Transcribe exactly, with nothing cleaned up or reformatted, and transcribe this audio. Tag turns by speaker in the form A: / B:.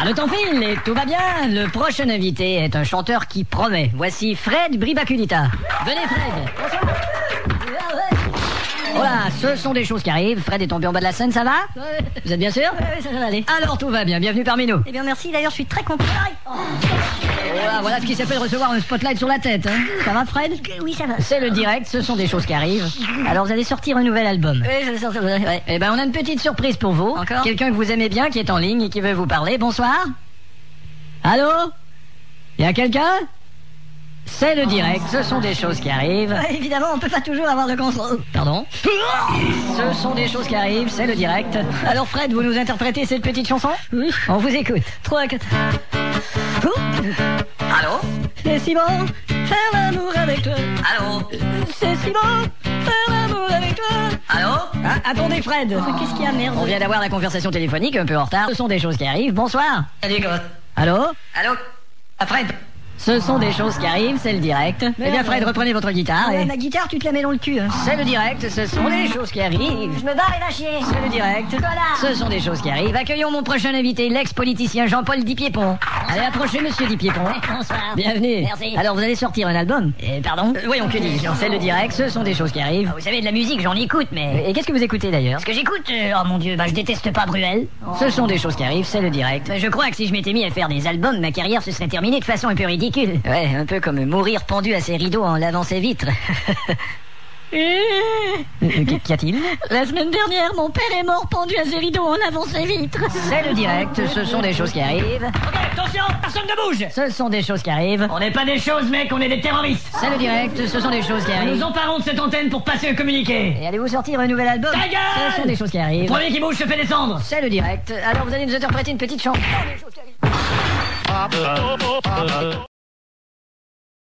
A: Le temps file et tout va bien. Le prochain invité est un chanteur qui promet. Voici Fred Bribaculita. Venez Fred. Bonsoir. Voilà, ce sont des choses qui arrivent. Fred est tombé en bas de la scène, ça va?
B: Ouais.
A: Vous êtes bien sûr?
B: Ouais, ça va aller.
A: Alors tout va bien, bienvenue parmi nous.
B: Eh bien merci, d'ailleurs je suis très content. Oh.
A: Voilà, voilà ce qui s'appelle recevoir un spotlight sur la tête. Hein. Ça va Fred?
B: Oui, ça va.
A: C'est le direct, ce sont des choses qui arrivent. Alors vous allez sortir un nouvel album.
B: Oui, je vais sortir. Ouais.
A: Eh ben on a une petite surprise pour vous.
B: Encore?
A: Quelqu'un que vous aimez bien qui est en ligne et qui veut vous parler. Bonsoir. Allô? Y a quelqu'un? C'est le direct, ce sont des choses qui arrivent.
B: Ouais, évidemment, on peut pas toujours avoir le contrôle.
A: Pardon? Ce sont des choses qui arrivent, c'est le direct. Alors Fred, vous nous interprétez cette petite chanson?
B: Oui.
A: On vous écoute.
B: Trois, quatre. Oh.
A: Allô?
B: C'est si bon, faire l'amour avec toi.
A: Allô?
B: C'est si bon, faire l'amour avec toi.
A: Allô? Ah, attendez Fred.
B: Qu'est-ce qu'il y a, merde?
A: On vient d'avoir la conversation téléphonique, un peu en retard. Ce sont des choses qui arrivent. Bonsoir.
B: Salut, comment?
A: Allô?
B: Allô?
A: Ah, Fred. Ce sont des choses qui arrivent, c'est le direct. Eh bien Fred, reprenez votre guitare.
B: Ouais,
A: Et...
B: ma guitare, tu te la mets dans le cul. Hein.
A: C'est le direct, ce sont des choses qui arrivent.
B: Je me barre et va chier.
A: C'est le direct.
B: Connard.
A: Ce sont des choses qui arrivent. Accueillons mon prochain invité, l'ex-politicien Jean-Paul Dipiépon. Allez, approchez, monsieur Dipiépon.
B: Bonsoir.
A: Bienvenue.
B: Merci.
A: Alors, vous allez sortir un album?
B: Euh, pardon?
A: Euh, Voyons, que dis-je? C'est le direct, ce sont des choses qui arrivent.
B: Ah, vous savez, de la musique, j'en écoute, mais...
A: Et qu'est-ce que vous écoutez d'ailleurs?
B: Ce que j'écoute, euh, oh mon Dieu, bah je déteste pas Bruel. Oh.
A: Ce sont des choses qui arrivent, c'est le direct.
B: Je crois que si je m'étais mis à faire des albums, ma carrière se serait terminée de façon un peu ridicule.
A: Ouais, un peu comme mourir pendu à ses rideaux en lavant ses vitres. Euh, Qu'y a-t-il?
B: La semaine dernière, mon père est mort pendu à ses rideaux en lavant ses vitres.
A: C'est le direct, ce sont des choses qui arrivent.
C: Ok, attention, personne ne bouge.
A: Ce sont des choses qui arrivent.
C: On n'est pas des choses, mec, on est des terroristes.
A: C'est le direct, ce sont des choses qui
C: Nous
A: arrivent.
C: nous emparons de cette antenne pour passer un communiqué.
A: Et allez-vous sortir un nouvel album?
C: Ta gueule!
A: Ce sont des choses qui arrivent.
C: Premier qui bouge se fait descendre.
A: C'est le direct. Alors vous allez nous interpréter une petite chanson.